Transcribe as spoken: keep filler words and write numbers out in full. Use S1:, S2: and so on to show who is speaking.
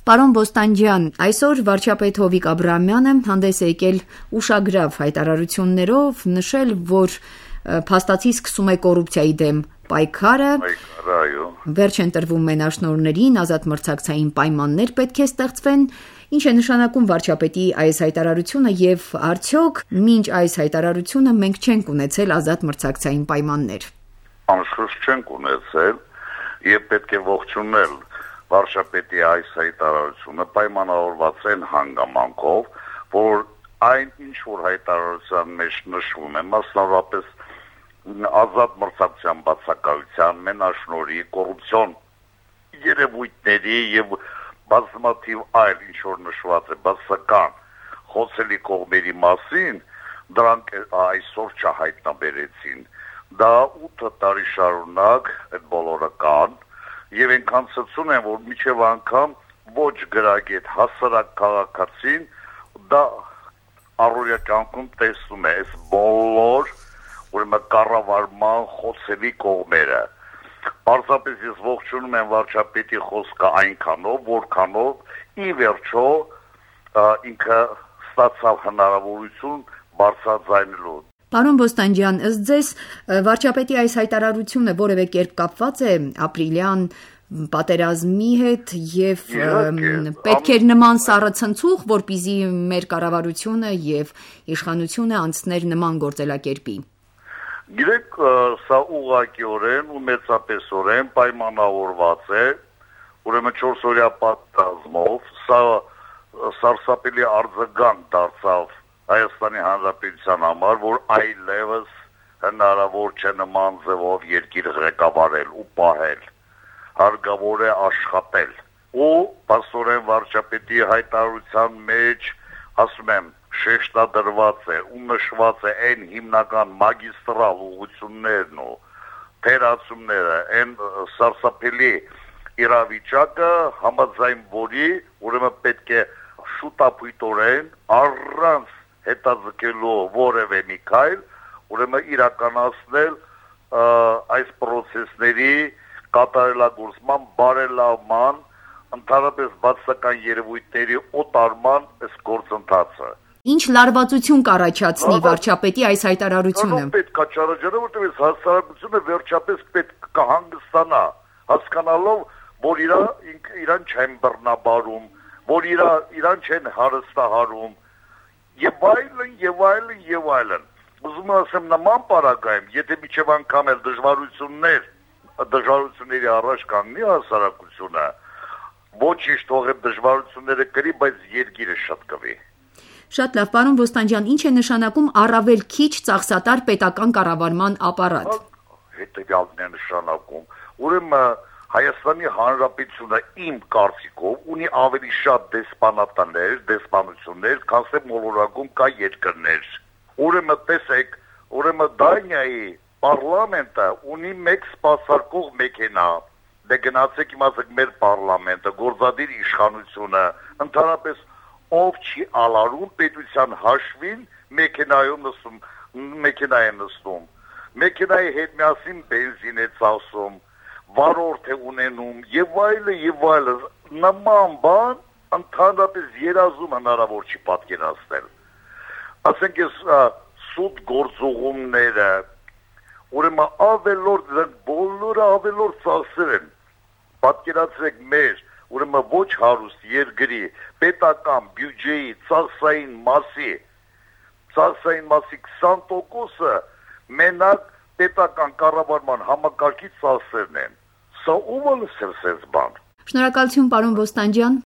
S1: Պարոն Բոստանջյան, այսօր վարչապետ Հովիկ Աբրահամյանը հանդես է եկել ուշագրավ հայտարարություններով, նշել, որ փաստացի սկսում է կոռուպցիայի դեմ պայքարը, վերջ են տրվում մենաշնորհներին, ազատ մրցակցային պայմաններ պետք է ստեղծվեն, ինչ է նշանակում վարչապետի այս հայտարարությունը եւ արդյոք մինչ այս հայտարարությունը մենք չենք ունեցել ազատ մրցակցային պայմաններ։
S2: Անշուշտ չենք ունեցել եւ պետք է ողջունել վարչապետի այս հայտարարությունը պայմանավորված են հանգամանքով, որ այն ինչ որ հայտարարության մեջ նշվում է, մասնավորապես ազատ մրցակցության բացակայության, մենաշնորհի, կոռուպցիոն երևույթների եւ բազմաթիվ այլ ինչ որ նշված է բացական խոցելի կողմերի մասին, դրանք այսօր չհայտնաբերեցին։ Դա ութ տարի շարունակ այդ բոլորը կան եւ այնքան ցցուն են, որ միջև անգամ ոչ գրագետ հասարակ քաղաքացին դա առօրյա կյանքում տեսնում է այս բոլոր ուրեմն կառավարման խոցելի կողմերը։ Պարզապես ես ողջունում եմ վարչապետի խոսքը այնքանով, որքանով ի վերջո ինքը ստացավ հնարավորություն բարձրաձայնելու։
S1: Պարոն Բոստանջյան, ըստ ձեզ վարչապետի այս հայտարարությունը որևէ կերպ կապված է ապրիլյան պատերազմի հետ եւ պետք էր նման սառցնցուղ, որպեսզի մեր կառավարությունը եւ իշխանությունը անցներ նման գործելակերպի։
S2: Գիտեք, սա ուղղակիորեն ու մեծապես պայմանավորված է, ուրեմն չորսօրյա պատերազմով, սա սարսափելի արձագանք դարձավ Հայաստանի Հանրապետության համար, որ այլևս հնարավոր չէ նման ձևով երկիր ղեկավարել ու պահել, հարկավոր է աշխատել։ Ու փաստորեն վարչապետի հայտարարության մեջ, ասում եմ, շեշտադրված է ու նշված է այն հիմնական մագիստրալ ուղղություններն ու թերացումները, այն սարսափելի իրավիճակը, համաձայն որի ուրեմն պետք է շուտապույտորեն առանց հետաձգելու որևէ մի քայլ, ուրեմն իրականացնել այս պրոցեսների կատարելագործման, բարելավման, ընդհանրապես բացական երևույթների օտարման այս գործընթացը։
S1: Ինչ լարվածություն կառաջացնի վարչապետի այս հայտարարությունը։
S2: Պետք է չառաջանա, որտեղ այս հասարակությունը վերջապես պետք է հանգստանա, հասկանալով, որ իրա իրան չեն բռնաբարում, որ իրա իրան չեն հարստահարում, եւ այլն, եւ այլն, եւ այլն։ Ուզում եմ ասեմ նման պարագայում, եթե միջև անգամ էլ դժվարություններ, դժվարությունների առաջ կանգնի հասարակությունը, ոչինչ թողել դժվարությունները կրի, բայց երկիրը շատ կվի։
S1: Շատ լավ, պարոն Բոստանջյան, ինչ է նշանակում առավել քիչ ծախսատար պետական կառավարման ապարատ։
S2: Հետևյալն է նշանակում, ուրեմն Հայաստանի Հանրապետությունը իմ կարծիքով ունի ավելի շատ դեսպանատներ, դեսպանություններ, քան թե մոլորակում կա երկրներ։ Ուրեմն տեսեք, ուրեմն Դանիայի պարլամենտը ունի մեկ սպասարկող մեքենա։ Դե գնացեք իմացեք մեր պարլամենտը, գործադիր իշխանությունը, ընդհանրապես ով չի ալարում պետության հաշվին մեքենայում նստում, մեքենա է նստում։ Մեքենայի հետ միասին բենզին է ծախսում, վարորդ է ունենում եւ այլը եւ այլը, նման բան ընդհանրապես երազում հնարավոր չի պատկերացնել։ Ասենք ես սուտ գործողումները, ուրեմն ավելորդ բոլորը ավելորդ ծախսեր են։ Պատկերացրեք մեր, ուրեմն ոչ հարուստ երկրի պետական բյուջեի ծախսային մասի, ծախսային մասի քսան տոկոսը մենակ պետական կառավարման համակարգի ծախսերն են։ Սա ո՞ւմ է լսել սենց բան։
S1: Շնորհակալություն, պարոն Բոստանջյան։